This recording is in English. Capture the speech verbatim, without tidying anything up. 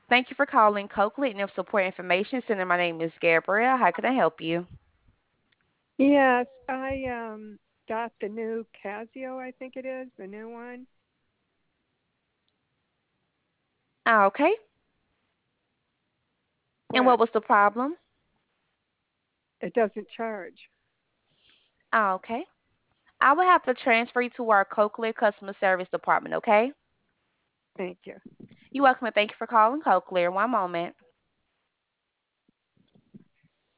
Thank you for calling Coakley and Support Information Center. My name is Gabrielle. How can I help you? Yes, I um got the new Casio, I think it is, the new one. Ah, okay. And what What? was the problem? It doesn't charge. Ah, okay. I will have to transfer you to our Coakley customer service department, okay? Thank you. You're welcome and thank you for calling Coakley. One moment.